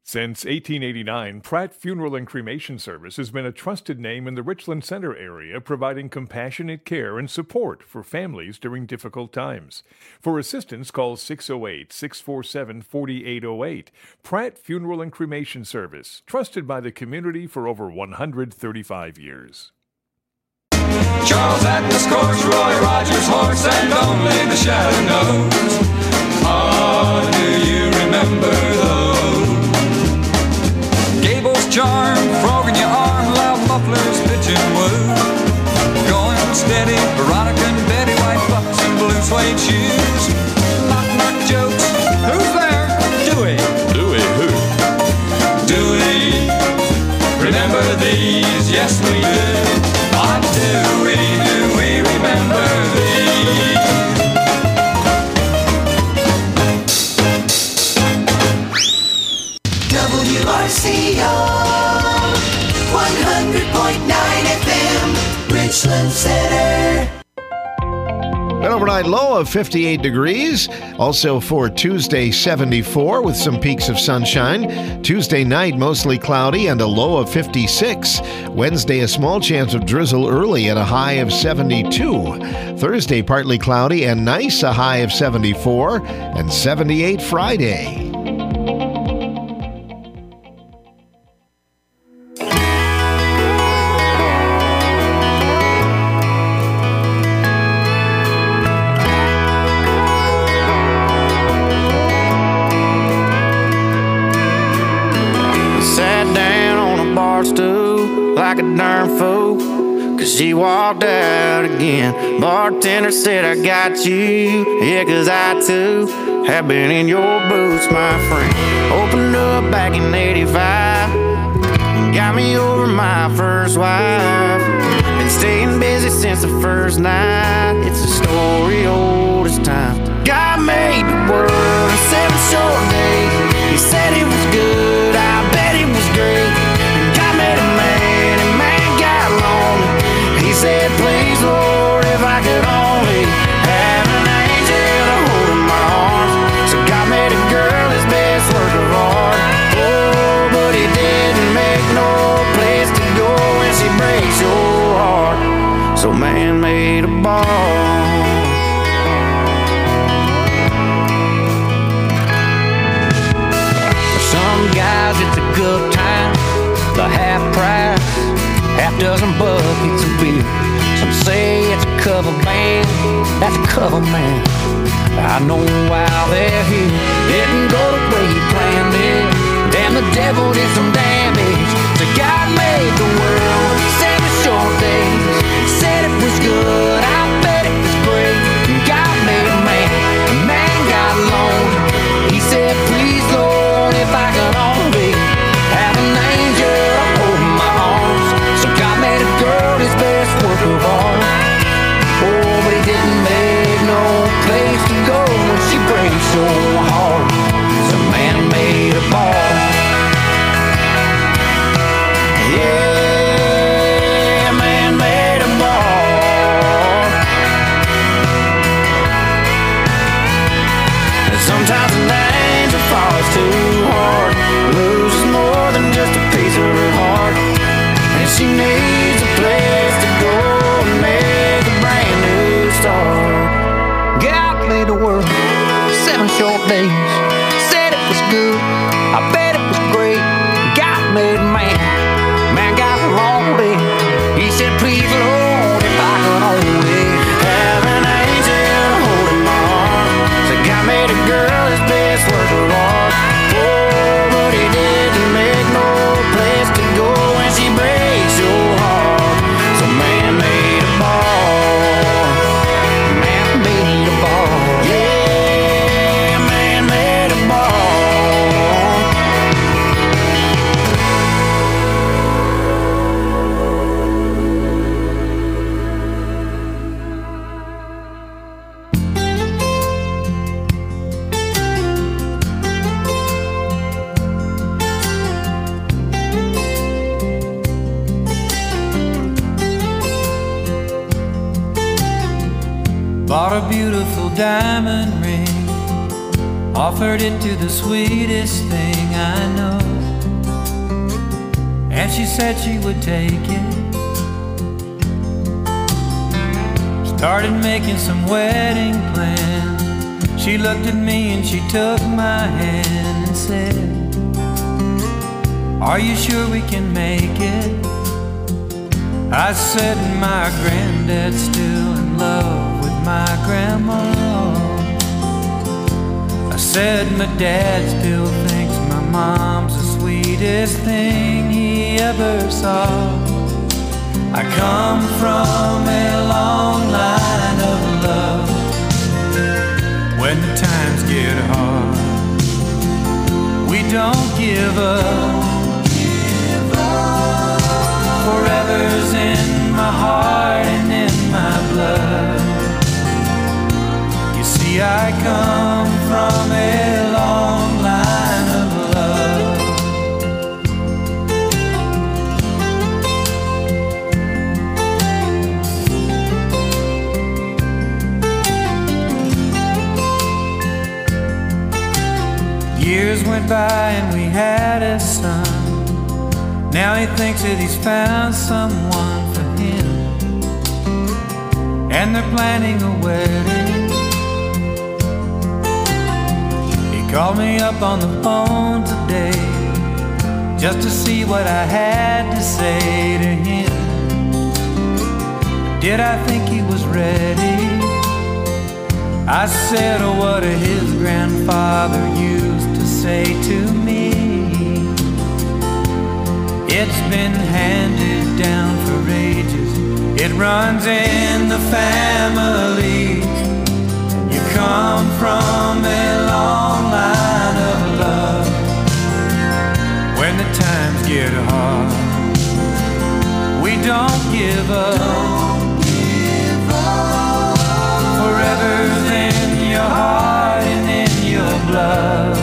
Since 1889, Pratt Funeral and Cremation Service has been a trusted name in the Richland Center area, providing compassionate care and support for families during difficult times. For assistance, call 608-647-4808. Pratt Funeral and Cremation Service, trusted by the community for over 135 years. Charles Atlas course, Roy Rogers horse, and only the shadow knows. Ah, do you remember those? Gable's charm, frog in your arm, loud mufflers, pitching woo. Going steady, Veronica and Betty, white bucks and blue suede shoes. Knock jokes, who's there? Dewey. Dewey who? Dewey. Remember these? Yes, we do. What do we remember these? WRCO 100.9 FM, Richland Center. An overnight low of 58 degrees. Also for Tuesday, 74 with some peaks of sunshine. Tuesday night, mostly cloudy and a low of 56. Wednesday, a small chance of drizzle early at a high of 72. Thursday, partly cloudy and nice, a high of 74. And 78 Friday. Like a darn fool, cause she walked out again. Bartender said, I got you, yeah, cause I too have been in your boots, my friend. Opened up back in 85, got me over my first wife. Been staying busy since the first night, it's a story old as time. God made the world in 7 short days. He said it was good, I bet it was great. God made a man, he said, please, Lord, if I could only have an angel to hold in my arms. So God made a girl his best work of art. Oh, but he didn't make no place to go when she breaks your heart. So man made a ball. For some guys, it's a good time, the half price. Half dozen buckets of beer. Some say it's a cover band, that's a cover man. I know while they're here, didn't go the way he planned it. Damn, the devil did some damage. So God made the world 7 short days. Said it was good, I bet it was great. God made a man got lonely. He said, please, Lord, if I could only have an angel to hold my arms. God made a girl his best work of art. Oh, but he didn't make no place to go when she breaks your heart. So man made a ball. Yeah, man made a ball. And sometimes an angel falls too hard, loses more than just a piece of her heart. And she needs a place to go and make a brand new start. God made the world 7 short days. Said it was good, I bet it was great. God made a man got lonely. He said, please, Lord, if I could only have an angel to hold in my arms. So God made a girl his best work of art. Oh, but he didn't make no place to go when she breaks your heart. So man made a ball. Man made a ball. Yeah, man made a ball. Bought a beautiful diamond ring, offered it to the sweetest thing I know. she said she would take it. Started making some wedding plans. She looked at me and she took my hand and said, "Are you sure we can make it?" I said, "My granddad's still in love with my grandma." I said, "My dad still thinks my mom's the sweetest thing he ever saw." I come from a long line of love. When the times get hard, we don't give up. Forever's in my heart and in my blood. You see, I come from a long line of love. Years went by and we had a son. Now he thinks that he's found someone for him, and they're planning a wedding. He called me up on the phone today just to see what I had to say to him. Did I think he was ready? I said, "Oh, what his grandfather used to say to me. It's been handed down for ages. It runs in the family. You come from a long line of love. When the times get hard, we don't give up. Forever's in your heart and in your blood.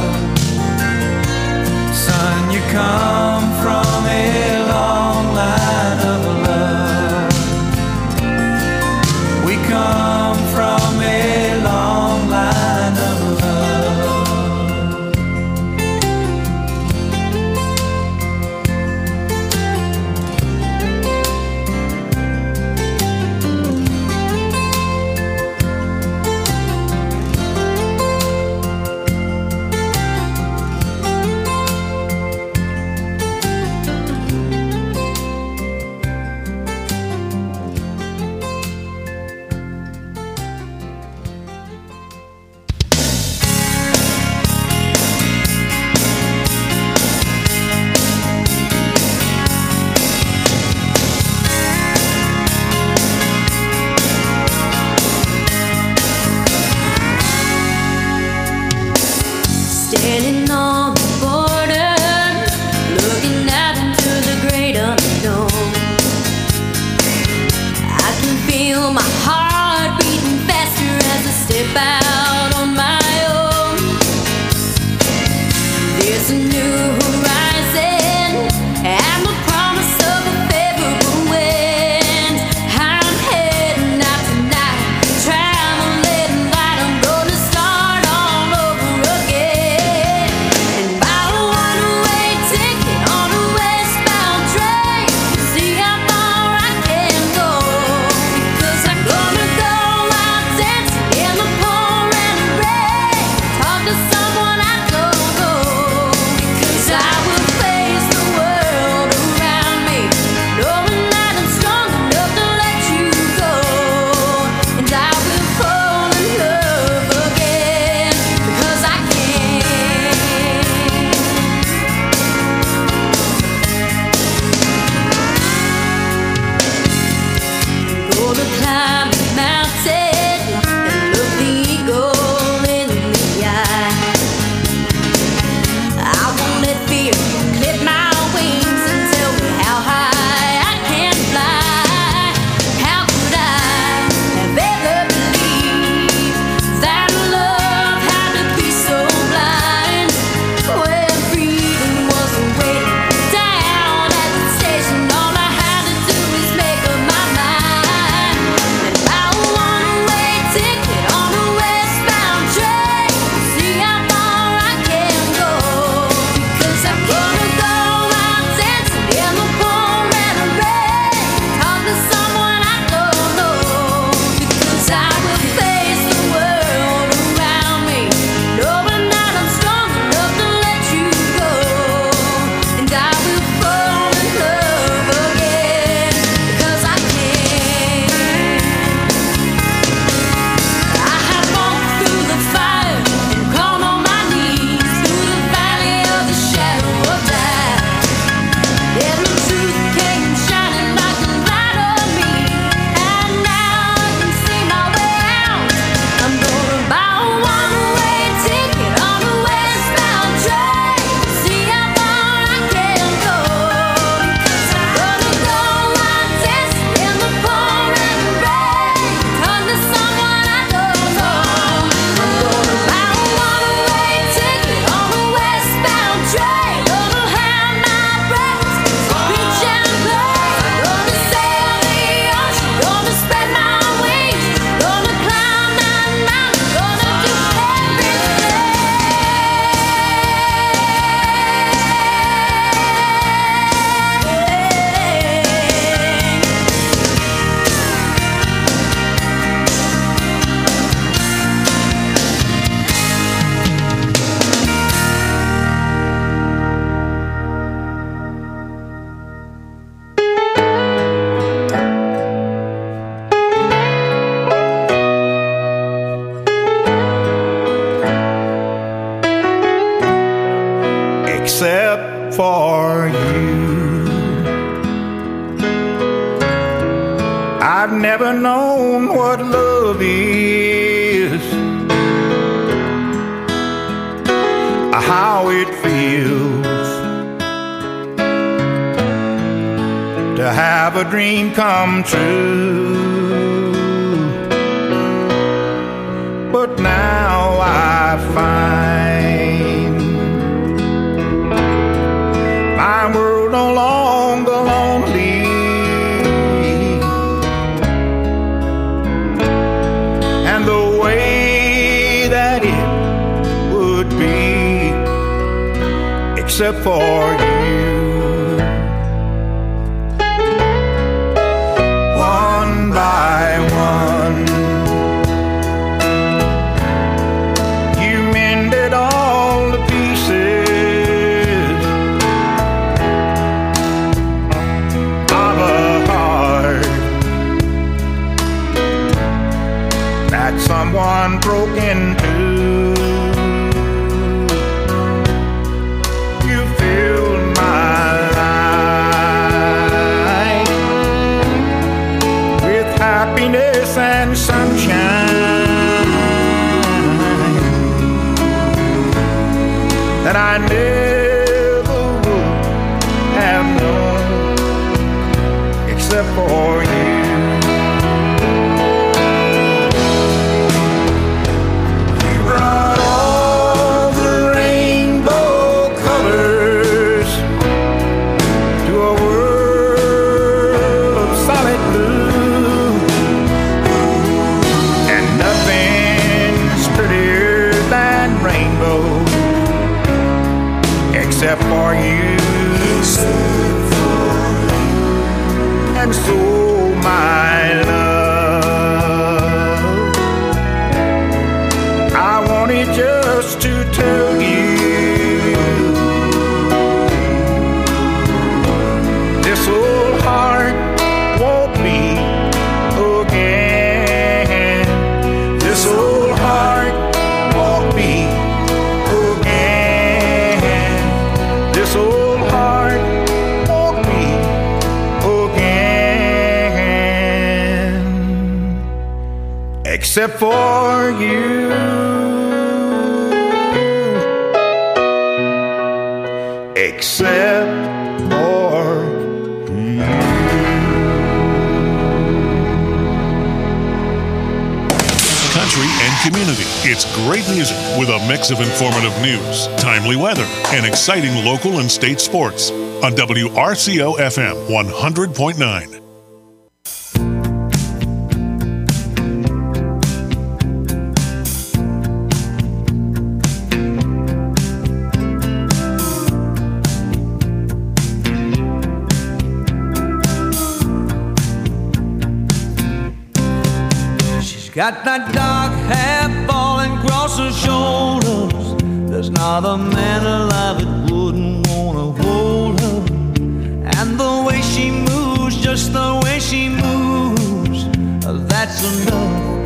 Son, you come from a long line of love. We come from a long line of love. except for you. I've never known what love is, how it feels to have a dream come true. But now I find my world no longer lonely, and the way that it would be except for you. One by one, you mended all the pieces of a heart that someone broke into. You filled my life with happiness and sunshine that I never would have known except for you. You brought all the rainbow colors to a world of solid blue, and nothing's prettier than rainbows except for you. And so my love, I wanted just to tell you, this old heart won't beat again. This old heart won't beat again. This old heart won't beat again except for you. Except for you. Country and community. It's great music with a mix of informative news, timely weather, and exciting local and state sports on WRCO FM 100.9. Got that dark hair falling across her shoulders. There's not a man alive that wouldn't wanna hold her. And the way she moves, just the way she moves, that's enough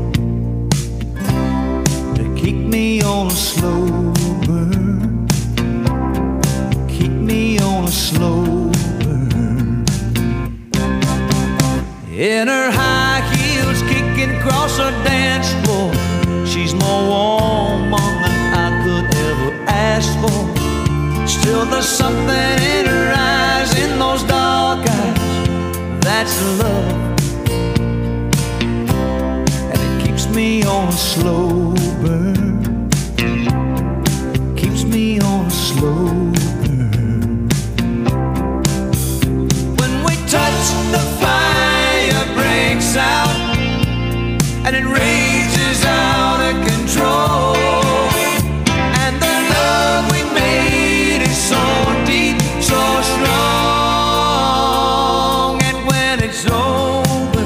to keep me on a slow burn. Keep me on a slow burn. In her high heels, kicking across her dance floor, she's more woman than I could ever ask for. Still there's something in her eyes, in those dark eyes, that's love. And it keeps me on a slow burn. Keeps me on a slow burn. When we touch, the fire breaks out, and it rages out of control. And the love we made is so deep, so strong. And when it's over,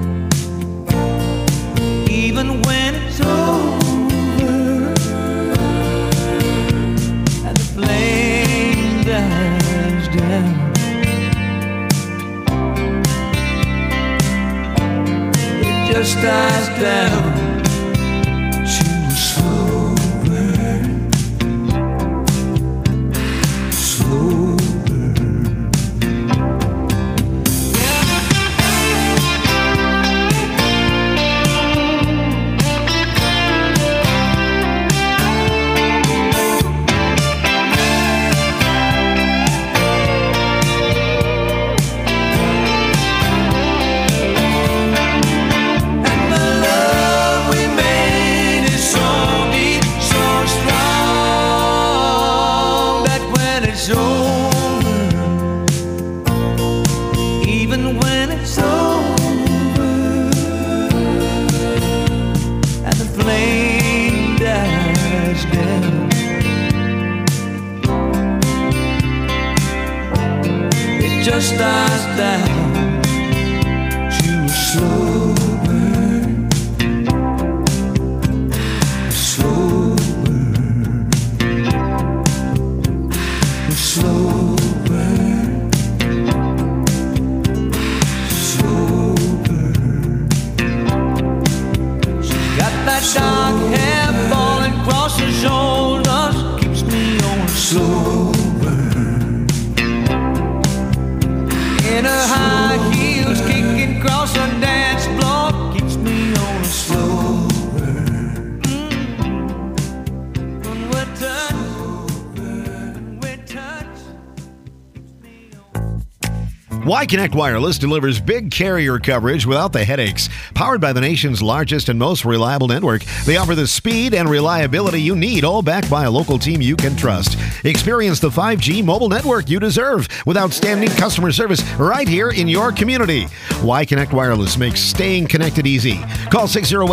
even when it's over, and the flame dies down, just dies down to a slow burn, slow just dies down. She was slow burn, slow burn, slow burn, slow burn. She's got that dark hair falling across her shoulders, keeps me on slow burn. In her high heels, kicking across her dance floor, keeps me on a slow burn. When we're touch, Y-Connect Wireless delivers big carrier coverage without the headaches. Powered by the nation's largest and most reliable network, they offer the speed and reliability you need, all backed by a local team you can trust. Experience the 5G mobile network you deserve with outstanding customer service right here in your community. Y-Connect Wireless makes staying connected easy. Call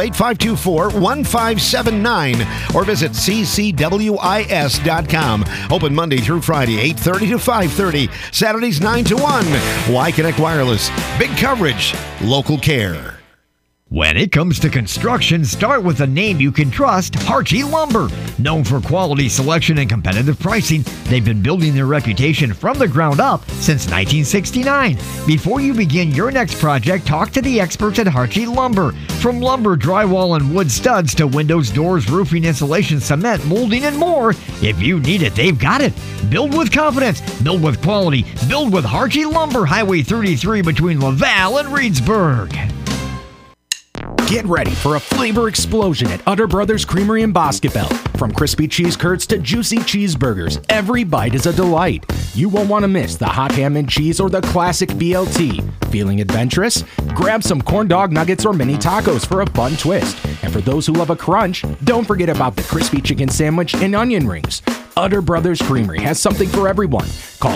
608-524-1579 or visit ccwis.com. Open Monday through Friday, 8:30 to 5:30, Saturdays 9 to 1. Y-Connect Wireless. Big coverage. Local care. When it comes to construction, start with a name you can trust, Harchie Lumber. Known for quality selection and competitive pricing, they've been building their reputation from the ground up since 1969. Before you begin your next project, talk to the experts at Harchie Lumber. From lumber, drywall, and wood studs to windows, doors, roofing, insulation, cement, molding, and more, if you need it, they've got it. Build with confidence. Build with quality. Build with Harchie Lumber, Highway 33 between Laval and Reedsburg. Get ready for a flavor explosion at Utter Brothers Creamery in Boscobel. From crispy cheese curds to juicy cheeseburgers, every bite is a delight. You won't want to miss the hot ham and cheese or the classic BLT. Feeling adventurous? Grab some corn dog nuggets or mini tacos for a fun twist. And for those who love a crunch, don't forget about the crispy chicken sandwich and onion rings. Utter Brothers Creamery has something for everyone. Call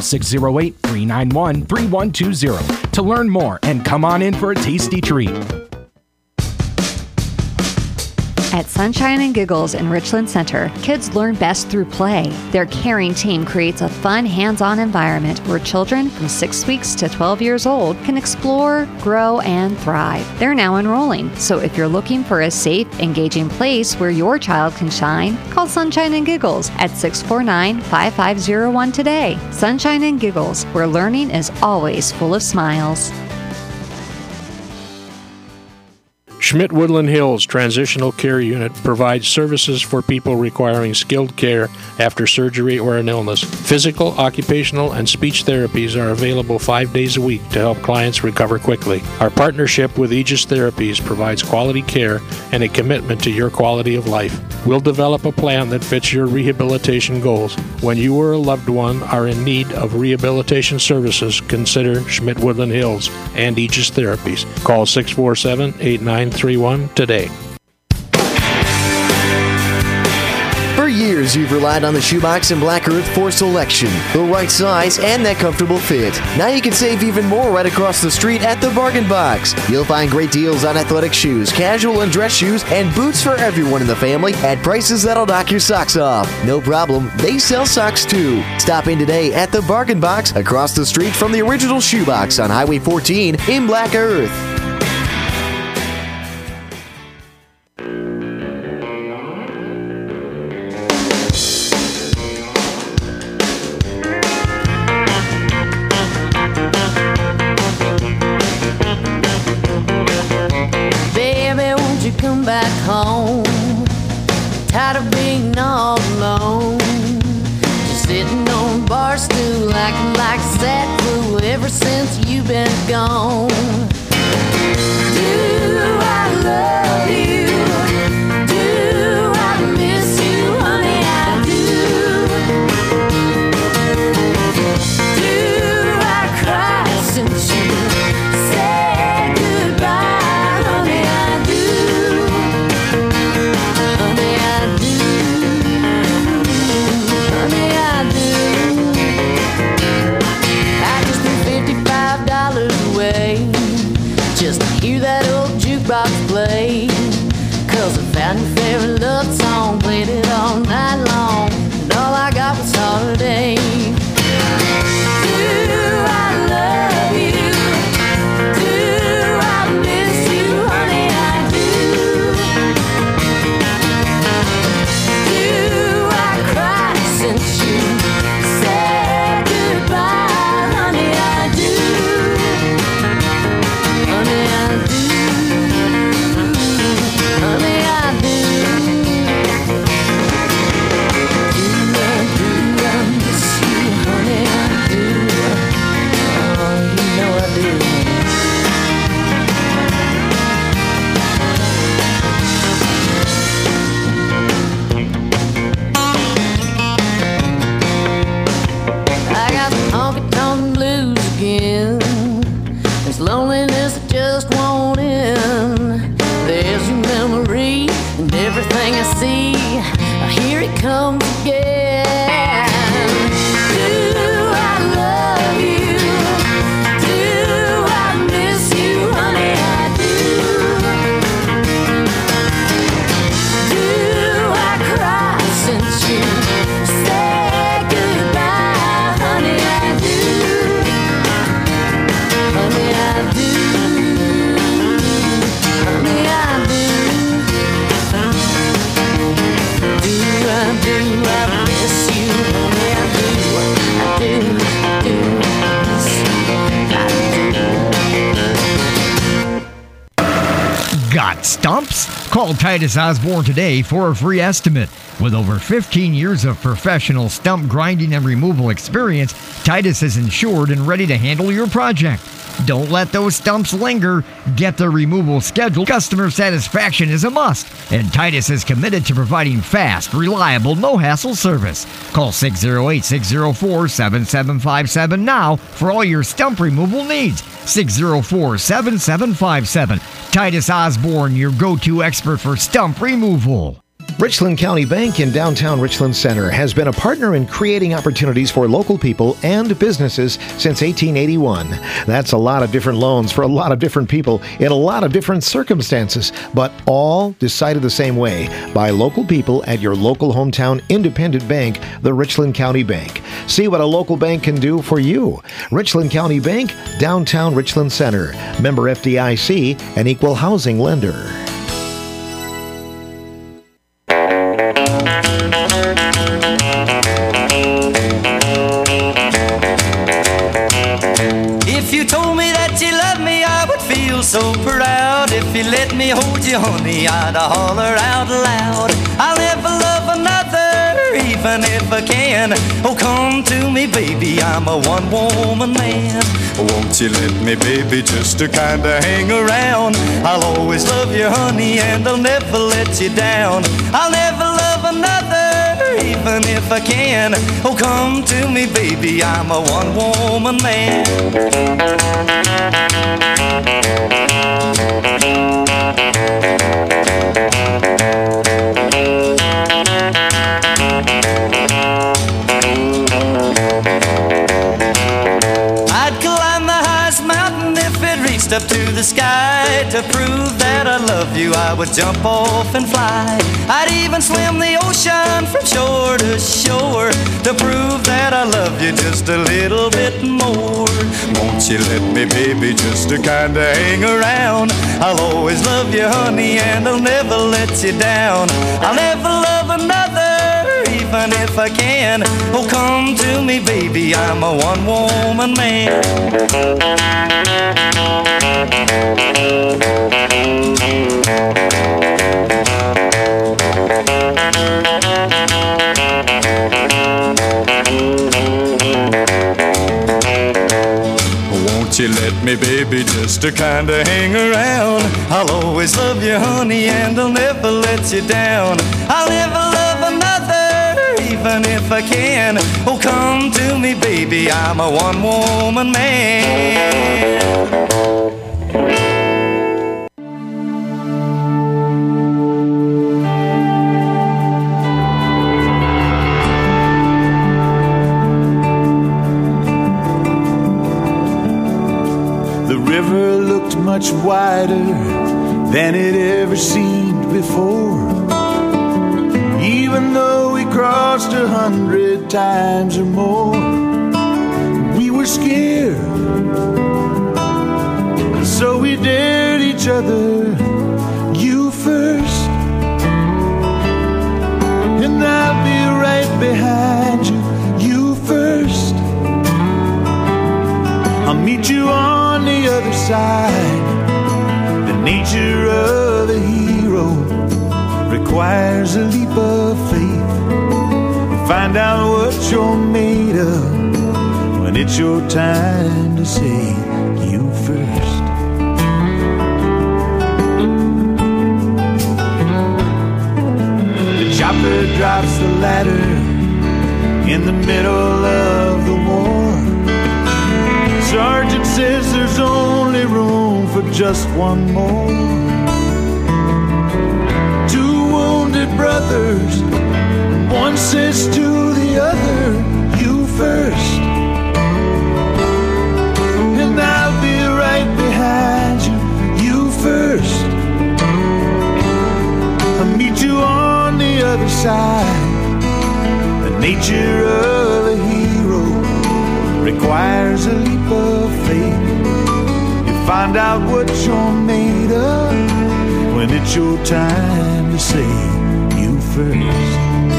608-391-3120 to learn more and come on in for a tasty treat. At Sunshine and Giggles in Richland Center, kids learn best through play. Their caring team creates a fun, hands-on environment where children from 6 weeks to 12 years old can explore, grow, and thrive. They're now enrolling, so if you're looking for a safe, engaging place where your child can shine, call Sunshine and Giggles at 649-5501 today. Sunshine and Giggles, where learning is always full of smiles. Schmidt Woodland Hills Transitional Care Unit provides services for people requiring skilled care after surgery or an illness. Physical, occupational, and speech therapies are available 5 days a week to help clients recover quickly. Our partnership with Aegis Therapies provides quality care and a commitment to your quality of life. We'll develop a plan that fits your rehabilitation goals. When you or a loved one are in need of rehabilitation services, consider Schmidt Woodland Hills and Aegis Therapies. Call 647-8931 today. For years, you've relied on the Shoebox and Black Earth for selection, the right size, and that comfortable fit. Now you can save even more right across the street at the Bargain Box. You'll find great deals on athletic shoes, casual and dress shoes, and boots for everyone in the family at prices that'll knock your socks off. No problem, they sell socks too. Stop in today at the Bargain Box across the street from the original Shoebox on Highway 14 in Black Earth. Home, tired of being all alone, just sitting on a bar stool, acting like a sad fool ever since you've been gone. Do I love you? Do I miss you, honey? I do. Do I cry since you said goodbye, honey? I do. $55 away again. There's loneliness that just won't end. There's your memory and everything I see. Here it comes again. Do I love you? Do I miss you, honey? I do. Do I cry since you said goodbye, honey? I do. Honey, I do. Honey, I do. I miss you, honey, I do, I do. Got stumps? Call Titus Osborne today for a free estimate. With over 15 years of professional stump grinding and removal experience, Titus is insured and ready to handle your project. Don't let those stumps linger. Get the removal scheduled. Customer satisfaction is a must, and Titus is committed to providing fast, reliable, no-hassle service. Call 608-604-7757 now for all your stump removal needs. 604-7757. Titus Osborne, your go-to expert for stump removal. Richland County Bank in downtown Richland Center has been a partner in creating opportunities for local people and businesses since 1881. That's a lot of different loans for a lot of different people in a lot of different circumstances, but all decided the same way by local people at your local hometown independent bank, the Richland County Bank. See what a local bank can do for you. Richland County Bank, downtown Richland Center. Member FDIC, an equal housing lender. So proud. If you let me hold you, honey, I'd holler out loud. I'll never love another, even if I can. Oh, come to me, baby, I'm a one-woman man. Won't you let me, baby, just to kinda hang around? I'll always love you, honey, and I'll never let you down. I'll never love another, even if I can. Oh, come to me, baby, I'm a one-woman man. I'd climb the highest mountain if it reached up to the sky. To prove that I love you, I would jump off and fly. I'd even swim the ocean from shore to shore to prove that I love you just a little bit more. Won't you let me, baby, just to kinda hang around? I'll always love you, honey, and I'll never let you down. I'll never love another, even if I can. Oh, come to me, baby, I'm a one-woman man. Won't you let me, baby, just to kinda hang around? I'll always love you, honey, and I'll never let you down. I'll never love another, even if I can. Oh, come to me, baby, I'm a one-woman man. Much wider than it ever seemed before. Even though we crossed 100 times or more, we were scared, so we dared each other. You first, and I'll be right behind you. You first, I'll meet you on the other side. The nature of a hero requires a leap of faith. Find out what you're made of when it's your time to say you first. The chopper drops the ladder in the middle of the war. Sorry, just one more. Two wounded brothers, one says to the other, you first. And I'll be right behind you, you first. I'll meet you on the other side. The nature of a hero requires a leap of faith. You find out what you're made of when it's your time to say you first.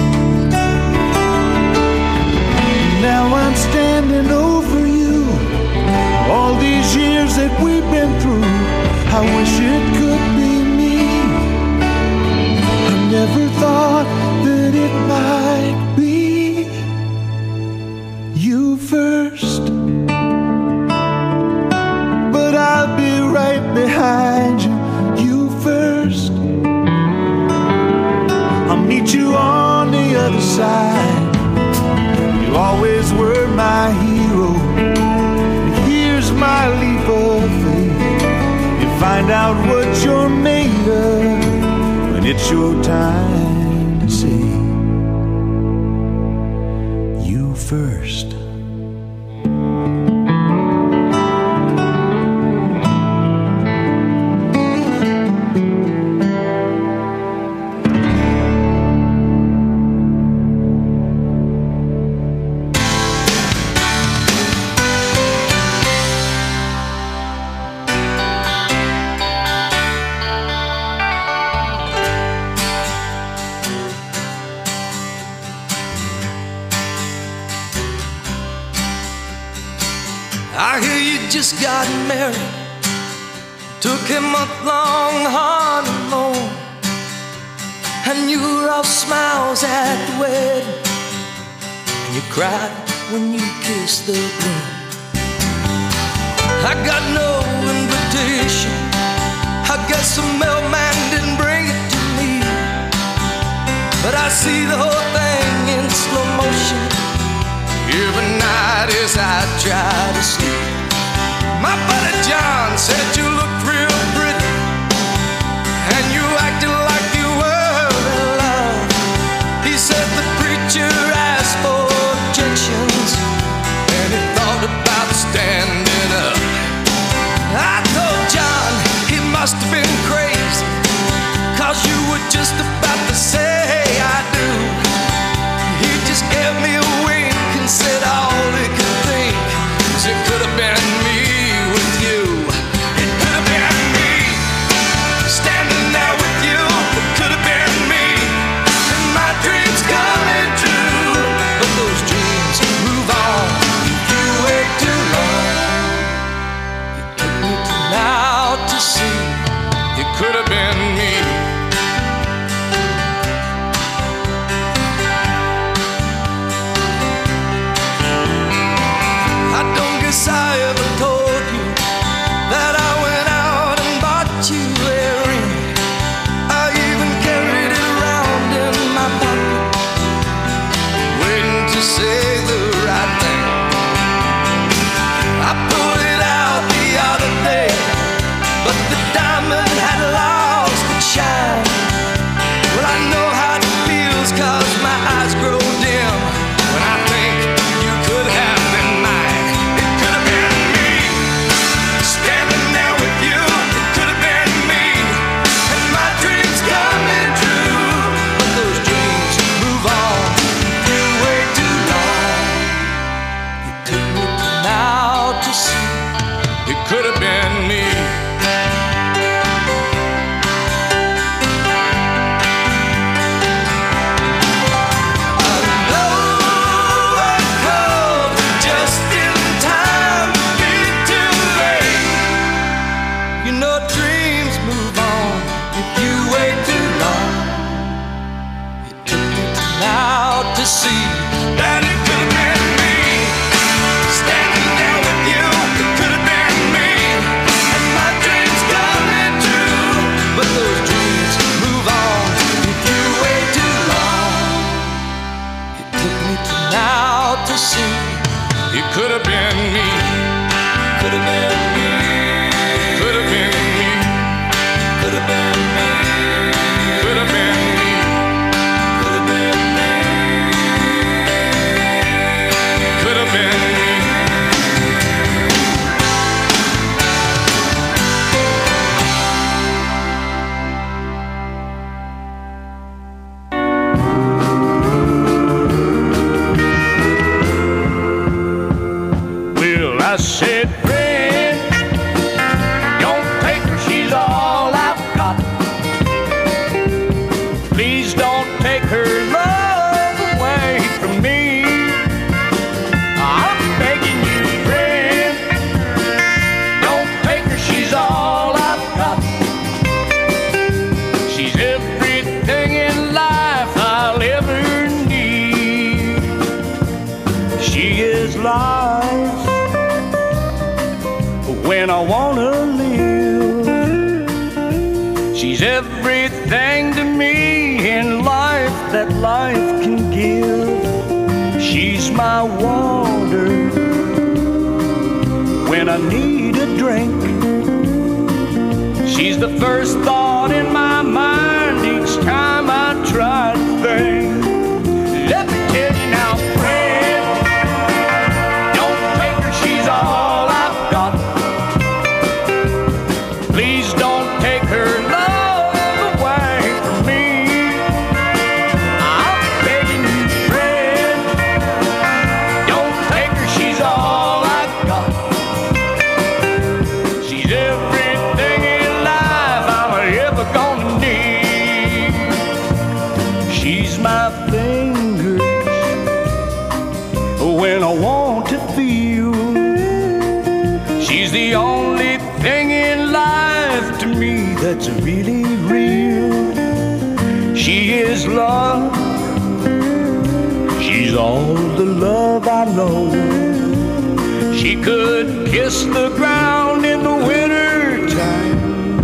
Now I'm standing over you. All these years that we've been through, I wish it could be me. I never thought that it might be you first. But I'll be right behind you, you first. I'll meet you on the other side. You always were my hero. Here's my leap of faith. You find out what you're made of when it's your time to say you first. I hear you just got married, took a month-long honeymoon, and you were all smiles at the wedding, and you cried when you kissed the groom. I got no invitation, I guess the mailman didn't bring it to me, but I see the whole thing in slow motion every night as I try to sleep. My buddy John said you looked real pretty, and you acted like you were in love. He said the preacher asked for objections, and he thought about standing up. I told John he must have been crazy, 'cause you were just about to say I do. He just gave me a wink and said all he could think was it could have been me with you. It could have been me standing there with you. It could have been me, and my dreams coming true. But those dreams move on if you wait too long. It took me till now to see it could have been me. I ever told you that I went out and bought you a ring. I even carried it around in my pocket, waiting to say the right thing. I pulled it out the other day, but the diamond had lost its shine. Well, I know how it feels, 'cause my eyes grow dim when I think you could have been mine. Could have been me. I know I called just in time to be too late. You know dreams move on if you wait too long. It took me till now to see that it could have been me standing there with you. It could have been me, and my dreams coming true. But those dreams move on if you wait too long. It took me till now to see it could have been me. Could have been me. Could have been me. I said, friend, don't take her, she's all I've got. Please don't take her love away from me. I'm begging you, friend, don't take her, she's all I've got. She's everything in life I'll ever need. She is life when I wanna live. She's everything to me in life that life can give. She's my water when I need a drink. She's the first thought in my mind each time I try to think. Let me tell you now, friend, don't take her, she's all I've got. Please don't take her love away from me. I'm begging you, friend, don't take her, she's all I've got. She's everything in life I'm ever gonna need. She's my fingers when I want to feel. She's the only thing in life to me that's really real. She is love. She's all the love I know. She could kiss the ground in the winter time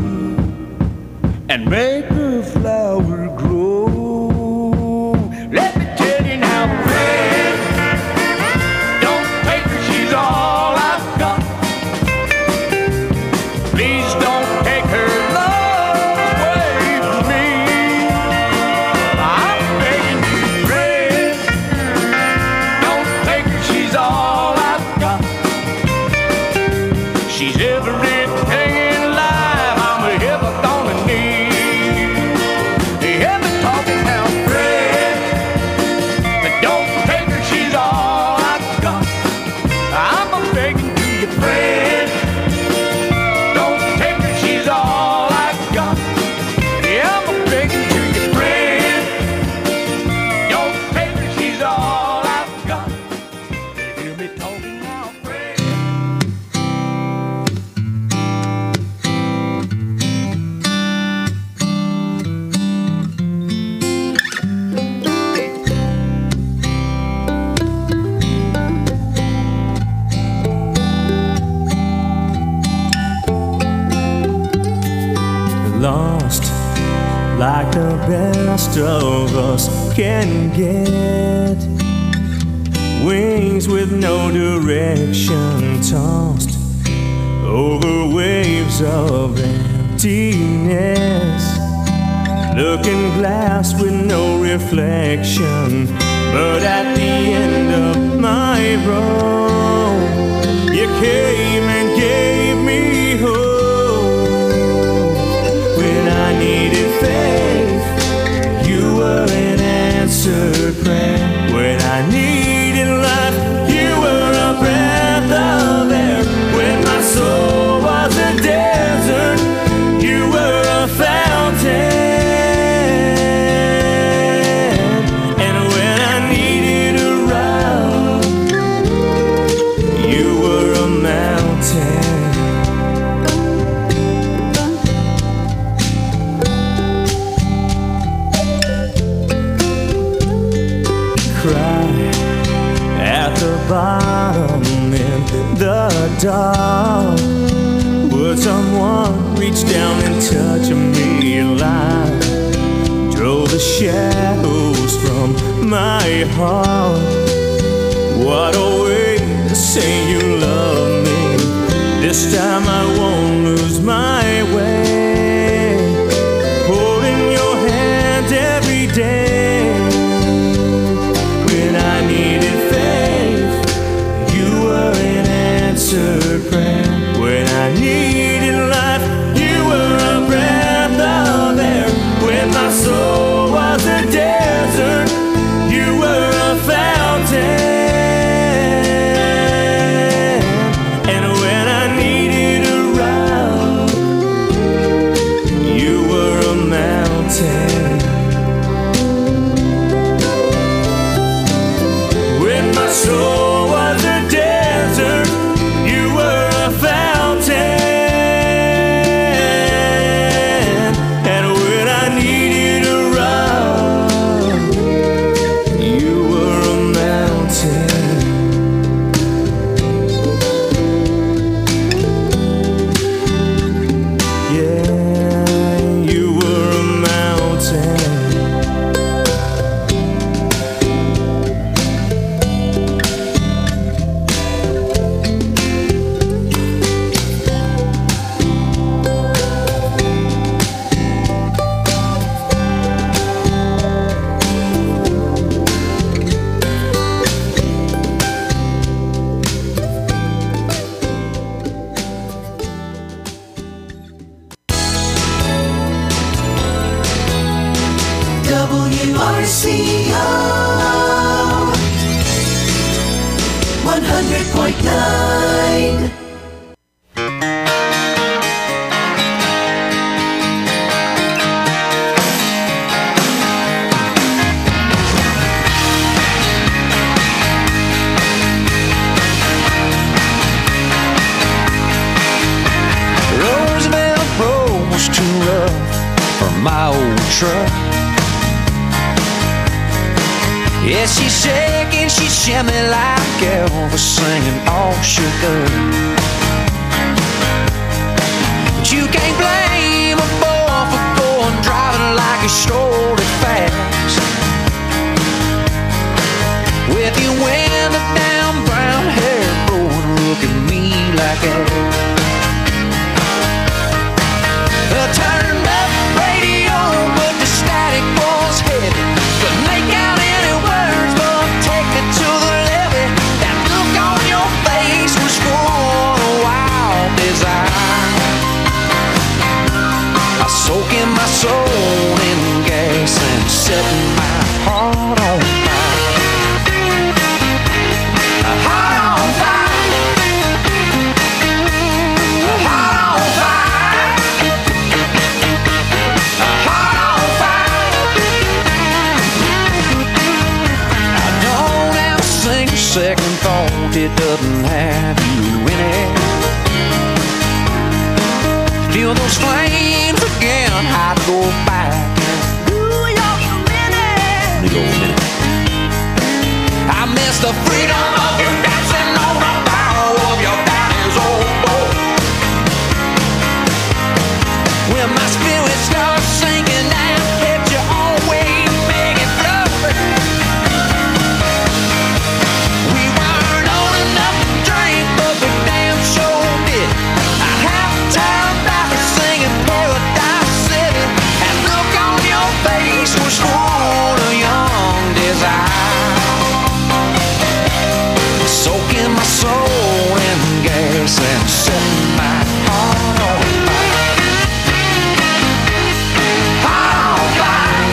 and make a flower grow. Let me tell you now, friend, don't take her, she's all I've got. Please don't take her love away from me. I'm begging you, friend, don't take her, she's all I've got. She's everything in life I'm ever gonna need. Hear me talking now, friend, but don't take her, she's all I've got. I'm a begging to you, friend, don't take her, she's all I've got. Yeah, I'm a begging to you, friend, don't take her, she's all I've got. Hear me talking now, friend. Lost like the best of us can get. Wings with no direction, tossed over waves of emptiness. Looking glass with no reflection, but at the end of my road, you came and gave me hope. When I needed faith, you were an answered prayer. When I needed life, you were a breath of air. When my soul was a desert, you were a fountain. And when I needed a rock, you were a mountain. Cry at the bottom in the dark. Would someone reach down and touch me alive? Drove the shadows from my heart. What a way to say you love me. This time I won't lose my way. Holding your hand every day. When I needed faith, you were an answered prayer. When I needed life, you were a breath of air. When my soul was a desert, you were a fountain. WRCO 100.9. Roosevelt Road was too rough for my old truck. Yeah, she's shaking, she's shimmy like Elvis singing all shook up. But you can't blame a boy for going driving like he strolled it fast. With your window down, brown hair blowing, look at me like that. Turned up radio, but the static was heavy. Couldn't make out any words, but take it to the levee. That look on your face was full of wild desire. I soak in my soul in gas and set my heart on fire. Heart on fire. Heart on fire. Second thought, it doesn't have you in it. Feel those flames again, I'd go back. Ooh, you're a minute. Let me go a minute. I miss the freedom of you dancing on the barrel of your daddy's old boat. When my spirit starts sinking down, let you always make it flow. Soaking my soul in gas and setting my heart on fire. Heart on fire.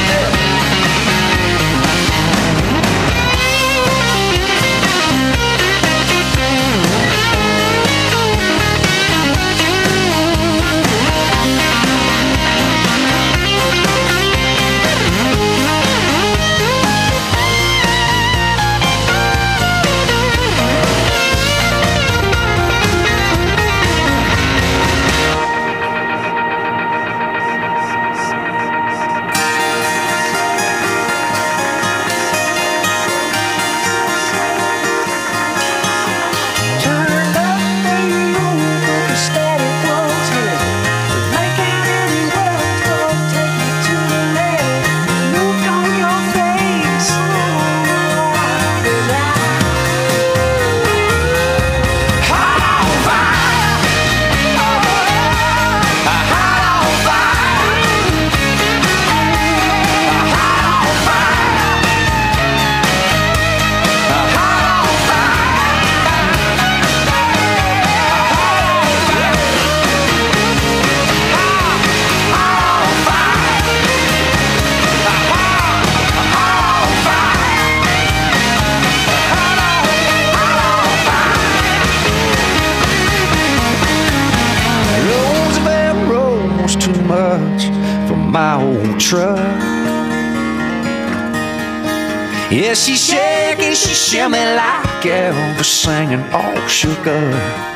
Yeah, she's shaking, she's shimmy like Elvis singing all shook up.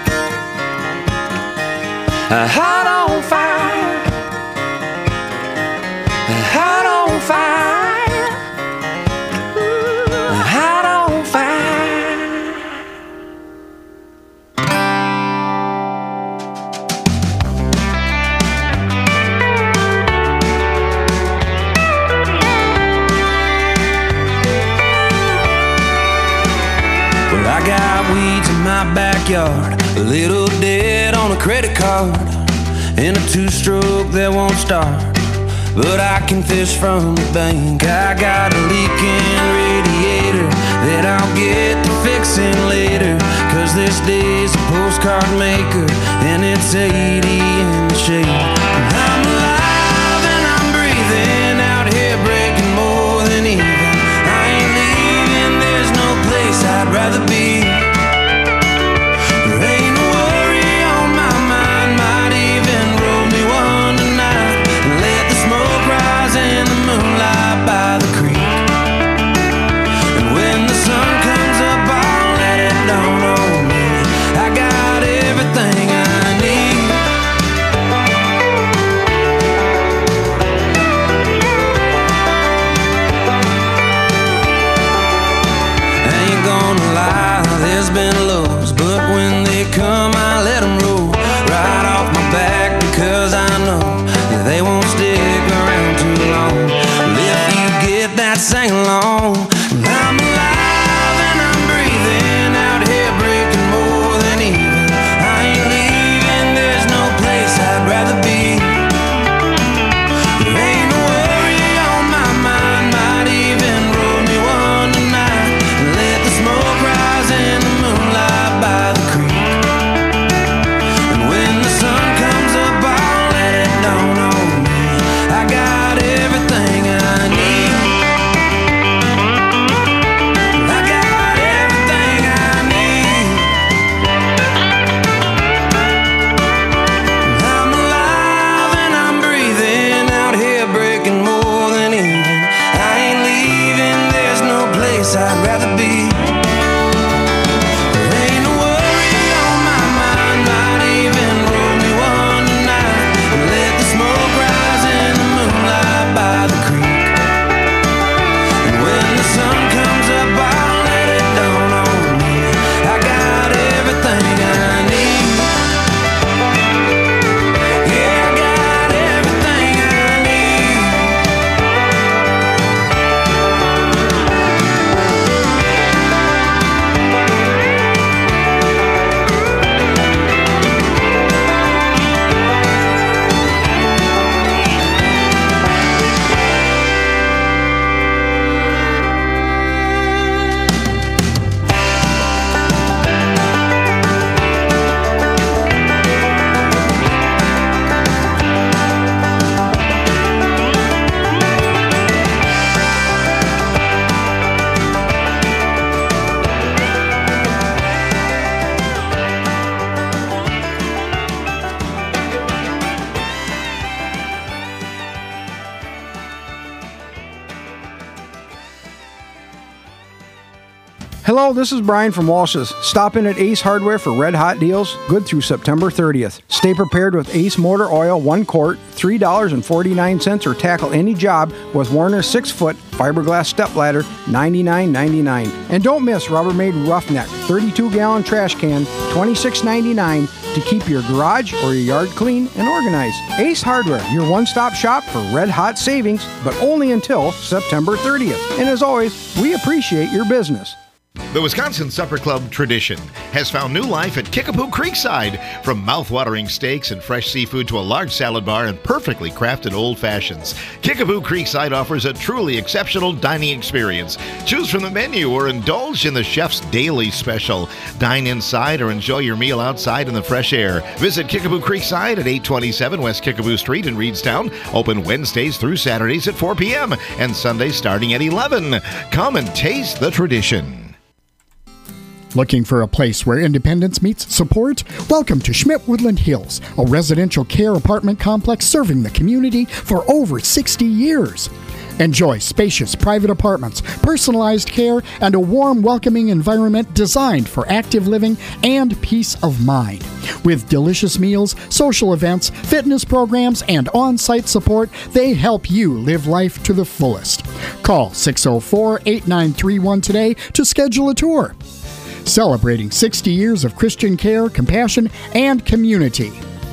Heart on fire. Heart on fire. Heart on fire. Well, I got weeds in my backyard, a little debt on a credit card, and a two-stroke that won't start, but I can fish from the bank. I got a leaking radiator that I'll get to fixing later, 'cause this day's a postcard maker and it's 80 in the shade. I'm alive and I'm breathing out here, breaking more than Hello, this is Brian from Walsh's. Stop in at Ace Hardware for red hot deals, good through September 30th. Stay prepared with Ace Motor Oil, 1 quart, $3.49, or tackle any job with Warner's 6-foot fiberglass stepladder, $99.99. And don't miss Rubbermaid Roughneck, 32-gallon trash can, $26.99 to keep your garage or your yard clean and organized. Ace Hardware, your one-stop shop for red hot savings, but only until September 30th. And as always, we appreciate your business. The Wisconsin Supper Club tradition has found new life at Kickapoo Creekside. From mouth-watering steaks and fresh seafood to a large salad bar and perfectly crafted old fashions, Kickapoo Creekside offers a truly exceptional dining experience. Choose from the menu or indulge in the chef's daily special. Dine inside or enjoy your meal outside in the fresh air. Visit Kickapoo Creekside at 827 West Kickapoo Street in Reedstown. Open Wednesdays through Saturdays at 4 p.m. and Sundays starting at 11. Come and taste the tradition. Looking for a place where independence meets support? Welcome to Schmidt Woodland Hills, a residential care apartment complex serving the community for over 60 years. Enjoy spacious private apartments, personalized care, and a warm, welcoming environment designed for active living and peace of mind. With delicious meals, social events, fitness programs, and on-site support, they help you live life to the fullest. Call 604-8931 today to schedule a tour. Celebrating 60 years of Christian care, compassion, and community.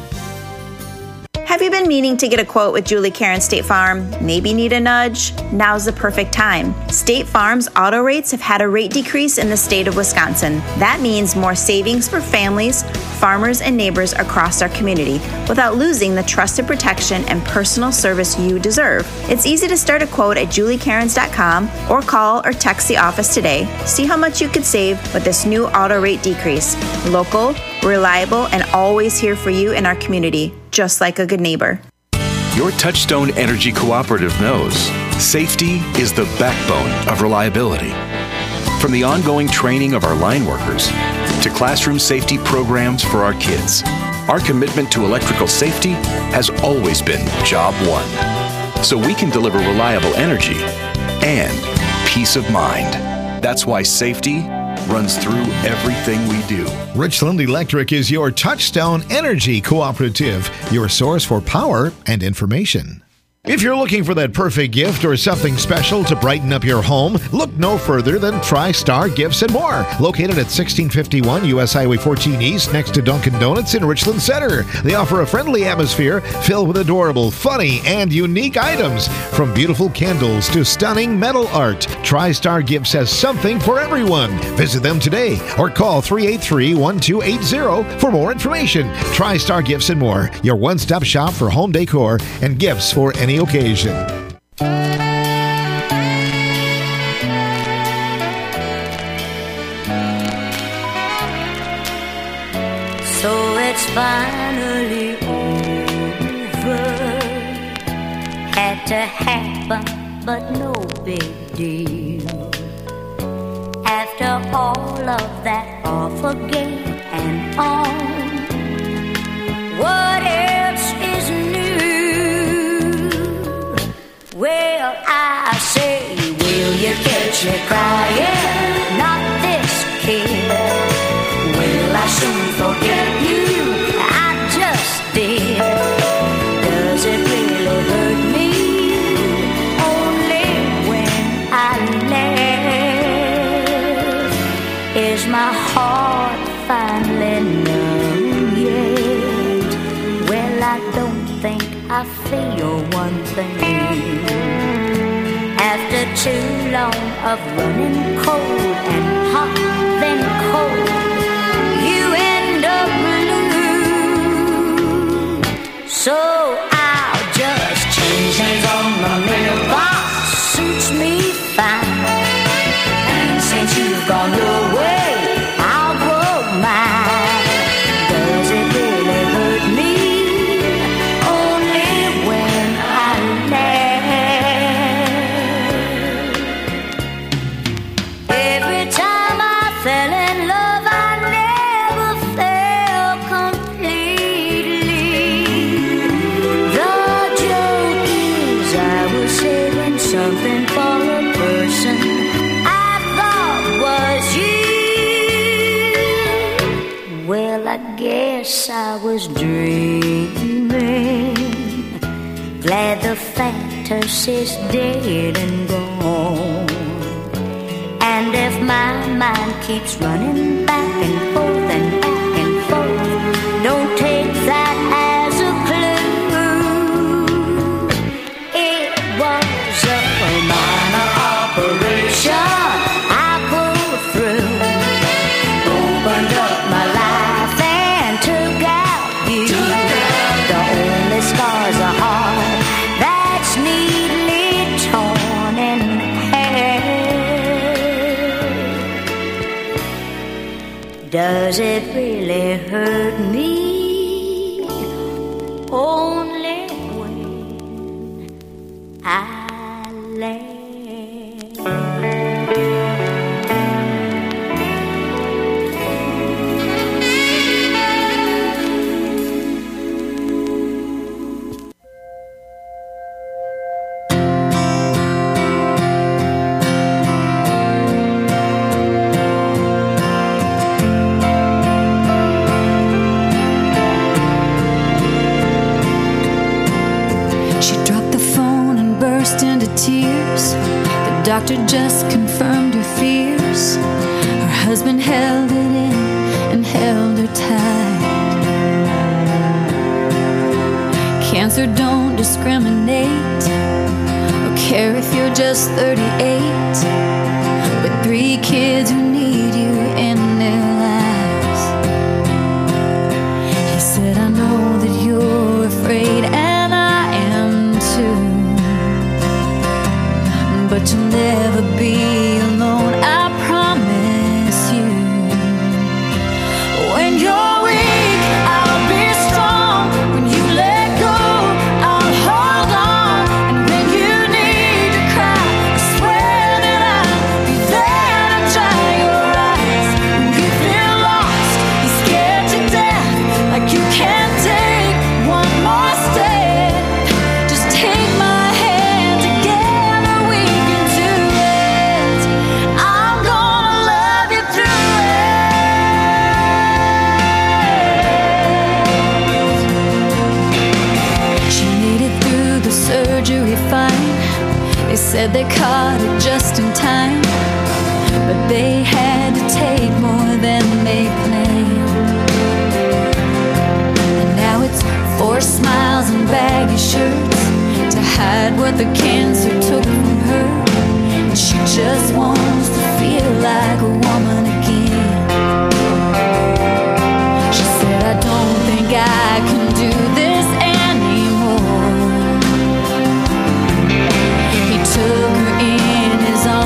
Have you been meaning to get a quote with Julie Karen State Farm? Maybe need a nudge? Now's the perfect time. State Farm's auto rates have had a rate decrease in the state of Wisconsin. That means more savings for families, farmers, and neighbors across our community without losing the trusted protection and personal service you deserve. It's easy to start a quote at juliekarens.com or call or text the office today. See how much you could save with this new auto rate decrease. Local, reliable, and always here for you in our community, just like a good neighbor. Your Touchstone Energy Cooperative knows safety is the backbone of reliability. From the ongoing training of our line workers to classroom safety programs for our kids, our commitment to electrical safety has always been job one, so we can deliver reliable energy and peace of mind. That's why safety runs through everything we do. Richland Electric is your Touchstone Energy Cooperative, your source for power and information. If you're looking for that perfect gift or something special to brighten up your home, look no further than TriStar Gifts and More. Located at 1651 U.S. Highway 14 East next to Dunkin' Donuts in Richland Center. They offer a friendly atmosphere filled with adorable, funny, and unique items. From beautiful candles to stunning metal art, TriStar Gifts has something for everyone. Visit them today or call 383-1280 for more information. TriStar Gifts and More, your one-stop shop for home decor and gifts for any occasion. So it's finally over. Had to happen, but no big deal. After all of that off again and on, what else is new? Well, I say, will you catch me crying? Not this kid. Will I soon forget you? I just did. Does it really hurt me? Only when I left. Is my heart finally numb yet? Well, I don't think I feel one thing. After too long of running cold and hot, then cold, you end up blue. So I'll just change things on my mailbox. Suits me fine. And since you've gone your way, I'll go mine. Does it really hurt me? Every time I Well, I guess I was dreaming. Glad the fantasy's dead and gone. And if my mind keeps running back and forth and back and forth, don't take that as a clue. It was a minor operation I pulled through. Opened up my life and took out you. The only scars are heart that's neatly torn in half. Does it really hurt me? Only when I laugh. Tears. The doctor just confirmed her fears. Her husband held it in and held her tight. Cancer don't discriminate or care if you're just 38. With 3 kids who need you in their lives. He said, I know that you're afraid and I am too. But you'll never be alone, I promise you. When you're weak, I'll be strong. When you let go, I'll hold on. And when you need to cry, I swear that I'll be there to dry your eyes. When you feel lost, you're scared to death, like you can't take one more step. Just take my hand together. Surgery fine. They said they caught it just in time, but they had to take more than they planned. And now it's 4 smiles and baggy shirts to hide what the cancer took from her. And she just wants to feel like a woman again. She said, I don't think I can do this anymore. Took her in his arms.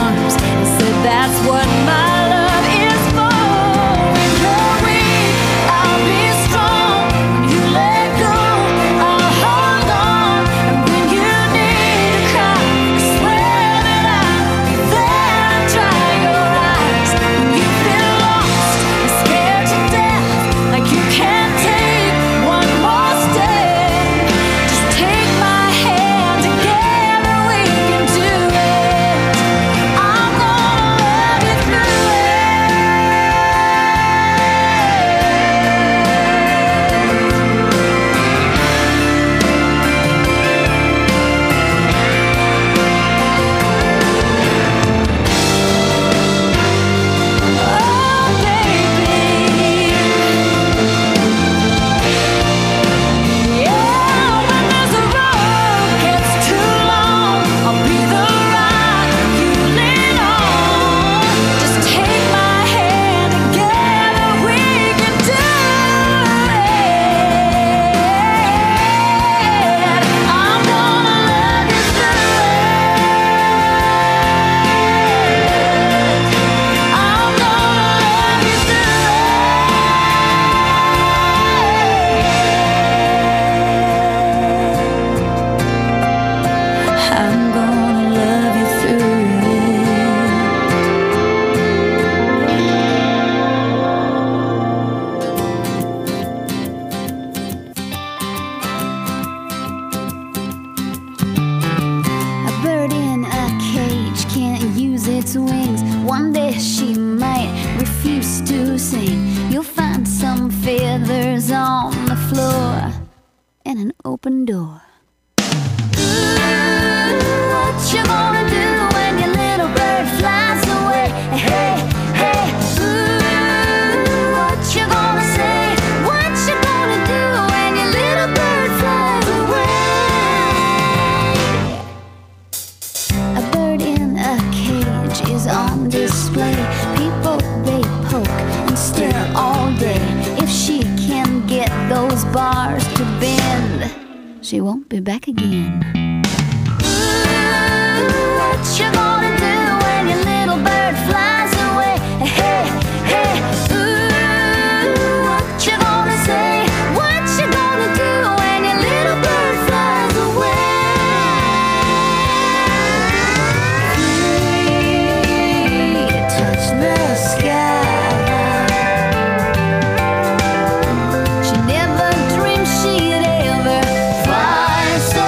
feathers on the floor and an open door. Ooh, what you gonna do when your little bird flies away? Hey, hey, ooh, what you gonna say? What you gonna do when your little bird flies away? A bird in a cage is on display. People, they poke and stare all day. If she can get those bars to bend, she won't be back again. Ooh, what you gonna do when your little bird flies away? Hey, hey, ooh, what you gonna say? What you gonna do when your little bird flies away? Free, touch the sky. She never dreamed she'd ever fly so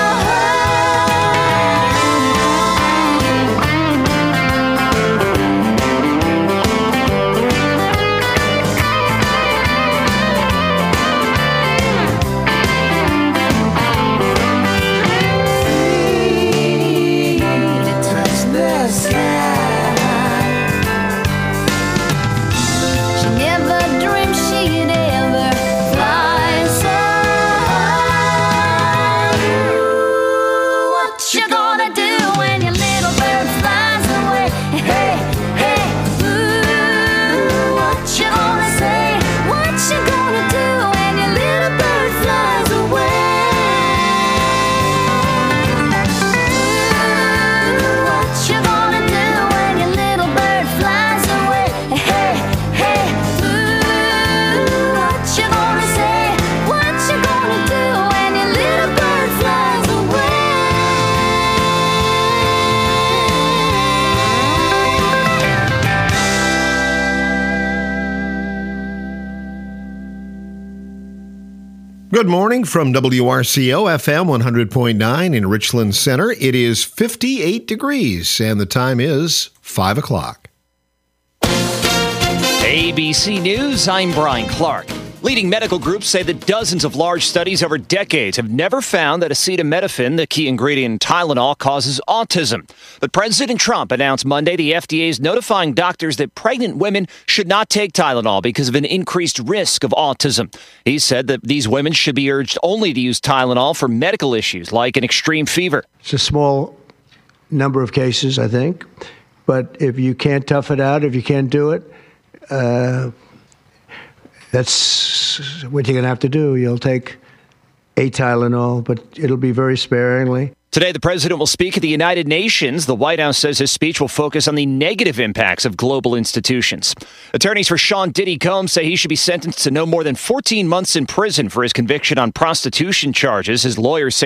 to touch the sky. She never dreamed she'd ever fly so high. What you gonna do when your little bird flies away? Hey, hey, ooh, what you gonna say? What you gonna do when your little bird flies away? What you gonna do when your little bird flies away? Hey, hey, ooh, what you gonna say? What you gonna do when your little bird flies away? Good morning from WRCO FM 100.9 in Richland Center. It is 58 degrees and the time is 5 o'clock. ABC News, I'm Brian Clark. Leading medical groups say that dozens of large studies over decades have never found that acetaminophen, the key ingredient in Tylenol, causes autism. But President Trump announced Monday the FDA is notifying doctors that pregnant women should not take Tylenol because of an increased risk of autism. He said that these women should be urged only to use Tylenol for medical issues like an extreme fever. It's a small number of cases, I think. But if you can't tough it out, if you can't do it, that's what you're going to have to do. You'll take a Tylenol, but it'll be very sparingly. Today, the president will speak at the United Nations. The White House says his speech will focus on the negative impacts of global institutions. Attorneys for Sean Diddy Combs say he should be sentenced to no more than 14 months in prison for his conviction on prostitution charges. His lawyers say